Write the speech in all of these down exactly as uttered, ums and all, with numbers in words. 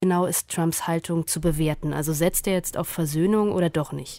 genau ist Trumps Haltung zu bewerten? Also setzt er jetzt auf Versöhnung oder doch nicht?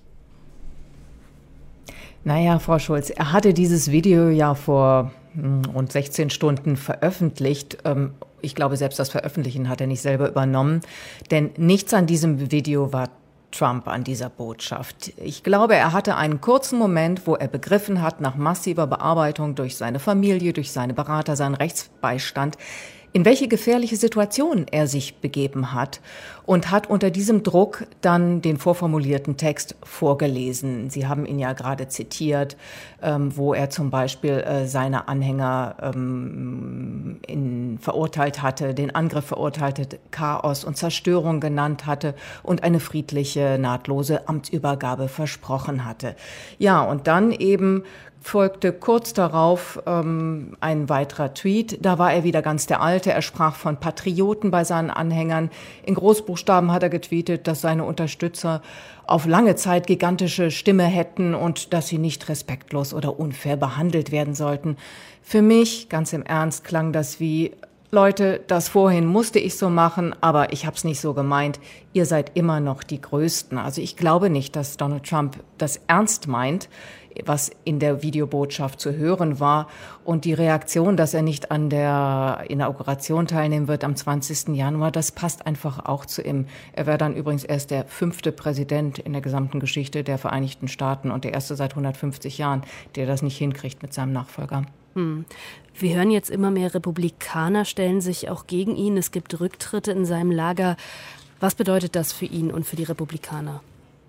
Naja, Frau Schulz, er hatte dieses Video ja vor rund sechzehn Stunden veröffentlicht. Ich glaube, selbst das Veröffentlichen hat er nicht selber übernommen, denn nichts an diesem Video war Trump, an dieser Botschaft. Ich glaube, er hatte einen kurzen Moment, wo er begriffen hat, nach massiver Bearbeitung durch seine Familie, durch seine Berater, seinen Rechtsbeistand, in welche gefährliche Situation er sich begeben hat und hat unter diesem Druck dann den vorformulierten Text vorgelesen. Sie haben ihn ja gerade zitiert, ähm, wo er zum Beispiel äh, seine Anhänger ähm, in, verurteilt hatte, den Angriff verurteilte, Chaos und Zerstörung genannt hatte und eine friedliche, nahtlose Amtsübergabe versprochen hatte. Ja, und dann eben folgte kurz darauf ähm, ein weiterer Tweet. Da war er wieder ganz der Alte. Er sprach von Patrioten bei seinen Anhängern. In Großbuchstaben hat er getweetet, dass seine Unterstützer auf lange Zeit gigantische Stimme hätten und dass sie nicht respektlos oder unfair behandelt werden sollten. Für mich, ganz im Ernst, klang das wie: Leute, das vorhin musste ich so machen, aber ich habe es nicht so gemeint. Ihr seid immer noch die Größten. Also ich glaube nicht, dass Donald Trump das ernst meint, was in der Videobotschaft zu hören war. Und die Reaktion, dass er nicht an der Inauguration teilnehmen wird am zwanzigsten Januar, das passt einfach auch zu ihm. Er wäre dann übrigens erst der fünfte Präsident in der gesamten Geschichte der Vereinigten Staaten und der erste seit hundertfünfzig Jahren, der das nicht hinkriegt mit seinem Nachfolger. Hm. Wir hören jetzt immer mehr Republikaner stellen sich auch gegen ihn. Es gibt Rücktritte in seinem Lager. Was bedeutet das für ihn und für die Republikaner?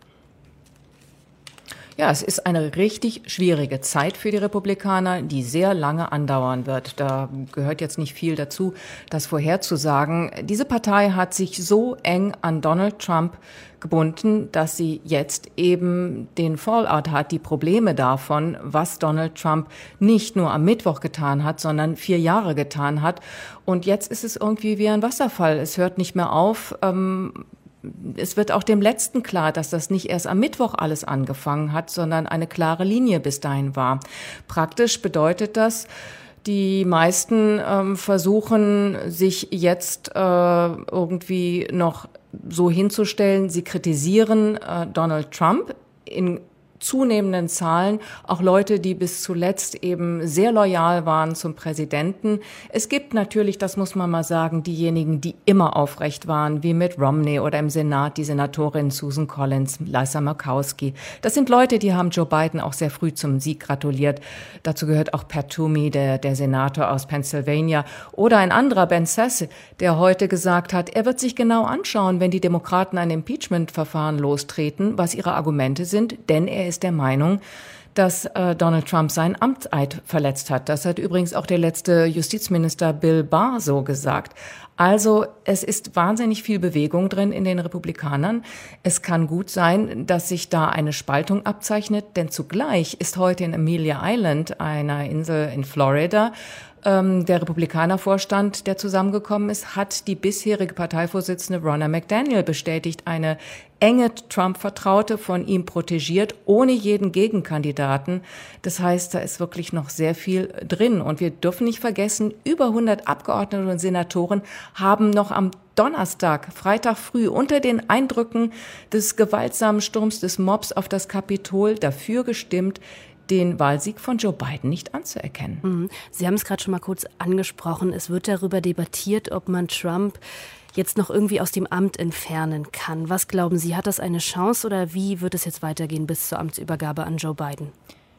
Ja, es ist eine richtig schwierige Zeit für die Republikaner, die sehr lange andauern wird. Da gehört jetzt nicht viel dazu, das vorherzusagen. Diese Partei hat sich so eng an Donald Trump gebunden, dass sie jetzt eben den Fallout hat, die Probleme davon, was Donald Trump nicht nur am Mittwoch getan hat, sondern vier Jahre getan hat. Und jetzt ist es irgendwie wie ein Wasserfall. Es hört nicht mehr auf. Ähm, Es wird auch dem Letzten klar, dass das nicht erst am Mittwoch alles angefangen hat, sondern eine klare Linie bis dahin war. Praktisch bedeutet das, die meisten ähm, versuchen, sich jetzt äh, irgendwie noch so hinzustellen, sie kritisieren äh, Donald Trump in zunehmenden Zahlen, auch Leute, die bis zuletzt eben sehr loyal waren zum Präsidenten. Es gibt natürlich, das muss man mal sagen, diejenigen, die immer aufrecht waren, wie Mitt Romney oder im Senat die Senatorin Susan Collins, Lisa Murkowski. Das sind Leute, die haben Joe Biden auch sehr früh zum Sieg gratuliert. Dazu gehört auch Pat Toomey, der, der Senator aus Pennsylvania, oder ein anderer, Ben Sasse, der heute gesagt hat, er wird sich genau anschauen, wenn die Demokraten ein Impeachment-Verfahren lostreten, was ihre Argumente sind, denn er ist der Meinung, dass äh, Donald Trump seinen Amtseid verletzt hat. Das hat übrigens auch der letzte Justizminister Bill Barr so gesagt. Also es ist wahnsinnig viel Bewegung drin in den Republikanern. Es kann gut sein, dass sich da eine Spaltung abzeichnet, denn zugleich ist heute in Amelia Island, einer Insel in Florida, ähm, der Republikanervorstand, der zusammengekommen ist, hat die bisherige Parteivorsitzende Ronna McDaniel bestätigt, eine enge Trump-Vertraute, von ihm protegiert, ohne jeden Gegenkandidaten. Das heißt, da ist wirklich noch sehr viel drin. Und wir dürfen nicht vergessen, über hundert Abgeordnete und Senatoren haben noch am Donnerstag, Freitag früh, unter den Eindrücken des gewaltsamen Sturms des Mobs auf das Kapitol dafür gestimmt, den Wahlsieg von Joe Biden nicht anzuerkennen. Sie haben es gerade schon mal kurz angesprochen. Es wird darüber debattiert, ob man Trump jetzt noch irgendwie aus dem Amt entfernen kann. Was glauben Sie, hat das eine Chance oder wie wird es jetzt weitergehen bis zur Amtsübergabe an Joe Biden?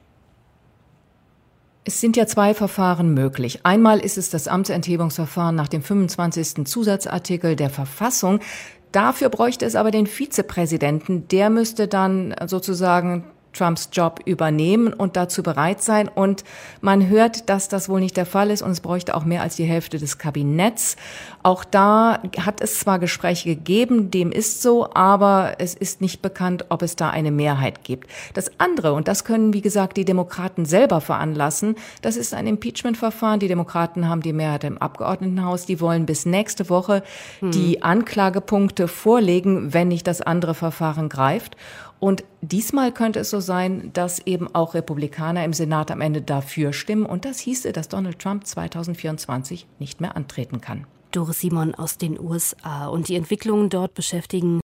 Es sind ja zwei Verfahren möglich. Einmal ist es das Amtsenthebungsverfahren nach dem fünfundzwanzigsten Zusatzartikel der Verfassung. Dafür bräuchte es aber den Vizepräsidenten. Der müsste dann sozusagen Trumps Job übernehmen und dazu bereit sein. Und man hört, dass das wohl nicht der Fall ist und es bräuchte auch mehr als die Hälfte des Kabinetts. Auch da hat es zwar Gespräche gegeben, dem ist so, aber es ist nicht bekannt, ob es da eine Mehrheit gibt. Das andere, und das können, wie gesagt, die Demokraten selber veranlassen, das ist ein Impeachment-Verfahren. Die Demokraten haben die Mehrheit im Abgeordnetenhaus. Die wollen bis nächste Woche hm. die Anklagepunkte vorlegen, wenn nicht das andere Verfahren greift. Und diesmal könnte es so sein, dass eben auch Republikaner im Senat am Ende dafür stimmen. Und das hieße, dass Donald Trump zweitausendvierundzwanzig nicht mehr antreten kann. Doris Simon aus den U S A. Und die Entwicklungen dort beschäftigen